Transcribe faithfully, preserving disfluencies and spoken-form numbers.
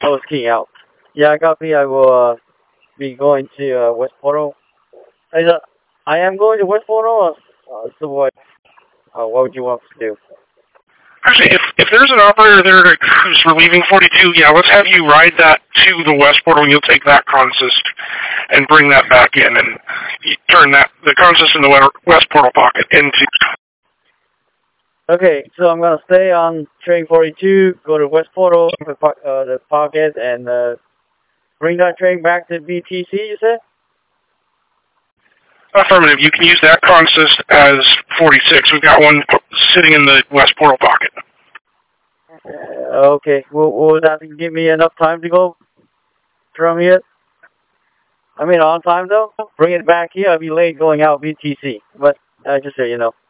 I was keying out. Yeah, copy. I will uh, be going to uh, West Portal. I, uh, I am going to West Portal. Uh, so what? Uh, what would you want to do? Actually, if, if there's an operator there who's relieving forty-two, yeah, let's have you ride that to the West Portal, and you'll take that consist and bring that back in, and you turn that the consist in the West Portal pocket into... Okay, so I'm going to stay on train forty-two, go to West Portal, the, po uh, the pocket, and uh, bring that train back to B T C, you said? Affirmative. You can use that consist as forty-six. We've got one sitting in the West Portal pocket. Uh, okay. Will, will that give me enough time to go from here? I mean, on time, though? Bring it back here. I'll be late going out B T C. But uh, just so you know.